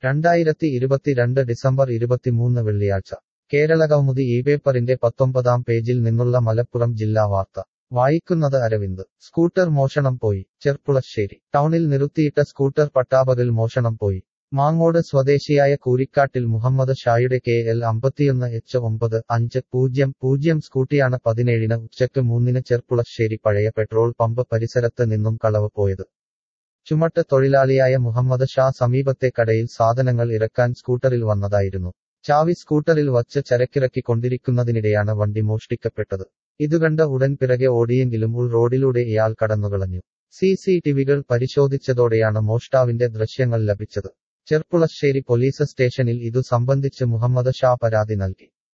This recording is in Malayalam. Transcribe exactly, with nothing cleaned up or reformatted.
രണ്ടായിരത്തി ഇരുപത്തിരണ്ട് ഡിസംബർ ഇരുപത്തിമൂന്ന് വെള്ളിയാഴ്ച കേരളകൗമുദി ഈ പേപ്പറിന്റെ പത്തൊമ്പതാം പേജിൽ നിന്നുള്ള മലപ്പുറം ജില്ലാ വാർത്ത വായിക്കുന്നത് അരവിന്ദ്. സ്കൂട്ടർ മോഷണം പോയി. ചെർപ്പുളശ്ശേരി ടൗണിൽ നിർത്തിയിട്ട സ്കൂട്ടർ പട്ടാപകൽ മോഷണം പോയി. മാങ്ങോട് സ്വദേശിയായ കൂരിക്കാട്ടിൽ മുഹമ്മദ് ഷായുടെ കെ എൽ അമ്പത്തിയൊന്ന് എച്ച് ഒമ്പത് അഞ്ച് പൂജ്യം പൂജ്യം സ്കൂട്ടിയാണ് പതിനേഴിന് ഉച്ചയ്ക്ക് മൂന്നിന് ചെർപ്പുളശ്ശേരി പഴയ പെട്രോൾ പമ്പ് പരിസരത്ത് നിന്നും കളവ് പോയത്. ചുമട്ട് തൊഴിലാളിയായ മുഹമ്മദ് ഷാ സമീപത്തെ കടയിൽ സാധനങ്ങൾ ഇറക്കാൻ സ്കൂട്ടറിൽ വന്നതായിരുന്നു. ചാവി സ്കൂട്ടറിൽ വച്ച് ചരക്കിറക്കിക്കൊണ്ടിരിക്കുന്നതിനിടെയാണ് വണ്ടി മോഷ്ടിക്കപ്പെട്ടത്. ഇതുകണ്ട ഉടൻ പിറകെ ഓടിയെങ്കിലും ഉൾ റോഡിലൂടെ ഇയാൾ കടന്നുകളഞ്ഞു. സി സി ടിവികൾ പരിശോധിച്ചതോടെയാണ് മോഷ്ടാവിന്റെ ദൃശ്യങ്ങൾ ലഭിച്ചത്. ചെർപ്പുളശ്ശേരി പോലീസ് സ്റ്റേഷനിൽ ഇതു സംബന്ധിച്ച് മുഹമ്മദ് ഷാ പരാതി നൽകി.